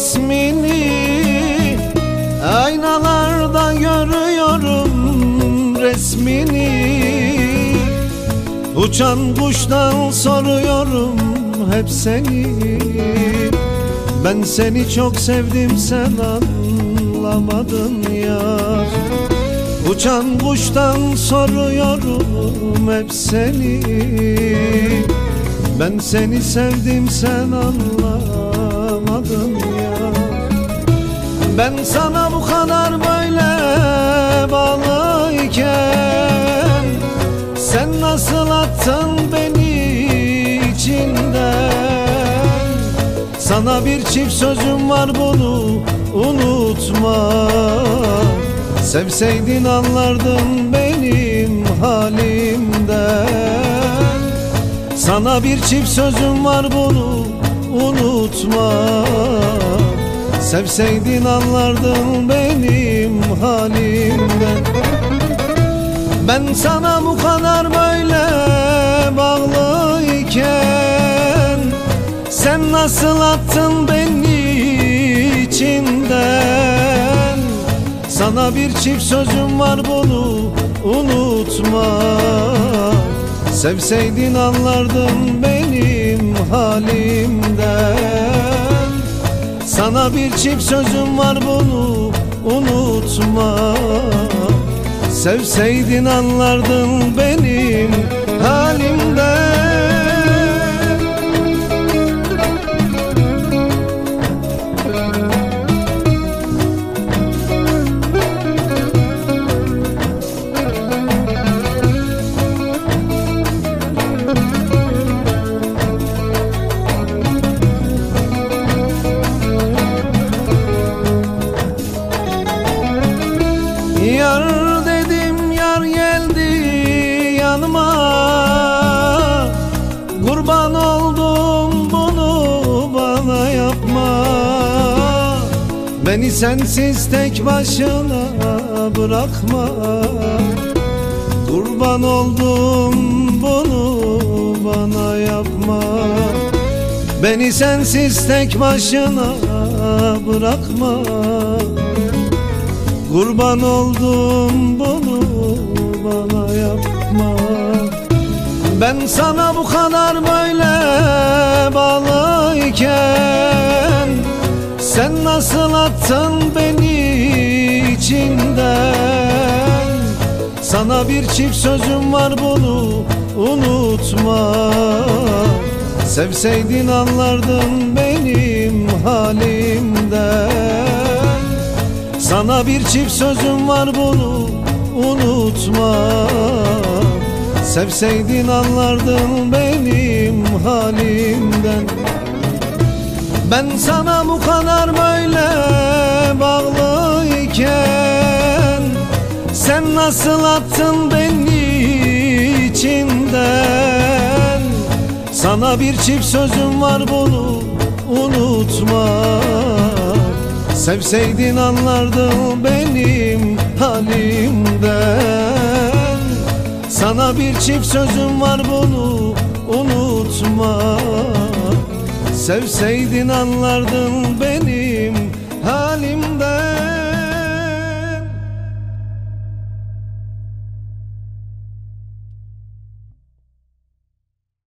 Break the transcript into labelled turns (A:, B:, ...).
A: ismini aynalarda görüyorum resmini. Uçan kuştan soruyorum hep seni. Ben seni çok sevdim, sen anlamadın ya. Uçan kuştan soruyorum hep seni. Ben seni sevdim, sen anlamadın ya. Ben sana bu kadar böyle bağlıyken sen nasıl attın beni içinden? Sana bir çift sözüm var, bunu unutma. Sevseydin anlardın benim halimden. Sana bir çift sözüm var, bunu unutma. Sevseydin anlardın benim halimden. Ben sana bu kadar böyle bağlıyken sen nasıl attın beni içinden? Sana bir çift sözüm var, bunu unutma. Sevseydin anlardın benim halimden. Sana bir çift sözüm var, bunu unutma. Sevseydin anlardın benim halimden. Yar dedim, yar geldi yanıma. Kurban oldum, bunu bana yapma. Beni sensiz tek başına bırakma. Kurban oldum, bunu bana yapma. Beni sensiz tek başına bırakma. Kurban oldum, bunu bana yapma. Ben sana bu kadar böyle bağlıyken sen nasıl attın beni içinden? Sana bir çift sözüm var, bunu unutma. Sevseydin anlardın benim halimden. Sana bir çift sözüm var, bunu unutma. Sevseydin anlardın benim halimden. Ben sana bu kadar böyle bağlıyken sen nasıl attın beni içinden? Sana bir çift sözüm var, bunu unutma. Sevseydin anlardın benim halimden. Sana bir çift sözüm var, bunu unutma. Sevseydin anlardın benim halimden.